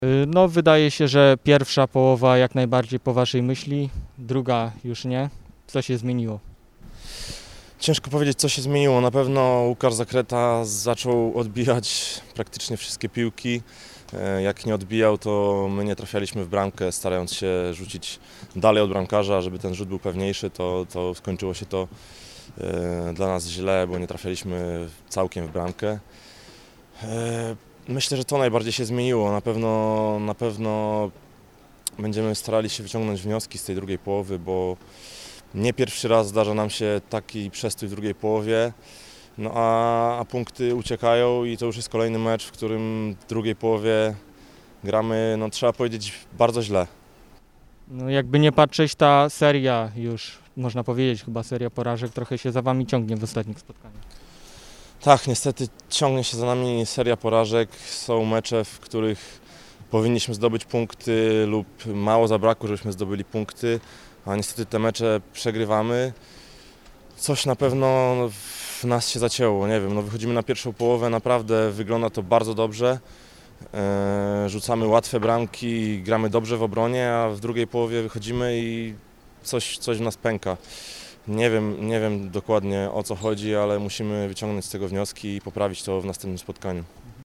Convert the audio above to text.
No, wydaje się, że pierwsza połowa jak najbardziej po waszej myśli, druga już nie. Co się zmieniło? Ciężko powiedzieć, co się zmieniło. Na pewno Łukasz Zakreta zaczął odbijać praktycznie wszystkie piłki. Jak nie odbijał, to my nie trafialiśmy w bramkę, starając się rzucić dalej od bramkarza, żeby ten rzut był pewniejszy. To skończyło się to dla nas źle, bo nie trafialiśmy całkiem w bramkę. Myślę, że to najbardziej się zmieniło. Na pewno będziemy starali się wyciągnąć wnioski z tej drugiej połowy, bo nie pierwszy raz zdarza nam się taki przestój w drugiej połowie, no a punkty uciekają i to już jest kolejny mecz, w którym w drugiej połowie gramy, no trzeba powiedzieć, bardzo źle. No, jakby nie patrzeć, ta seria już, można powiedzieć, chyba seria porażek trochę się za wami ciągnie w ostatnich spotkaniach. Tak, niestety ciągnie się za nami seria porażek. Są mecze, w których powinniśmy zdobyć punkty lub mało zabrakło, żebyśmy zdobyli punkty, a niestety te mecze przegrywamy. Coś na pewno w nas się zacięło, nie wiem, no wychodzimy na pierwszą połowę, naprawdę wygląda to bardzo dobrze. Rzucamy łatwe bramki, gramy dobrze w obronie, a w drugiej połowie wychodzimy i coś w nas pęka. Nie wiem dokładnie, o co chodzi, ale musimy wyciągnąć z tego wnioski i poprawić to w następnym spotkaniu.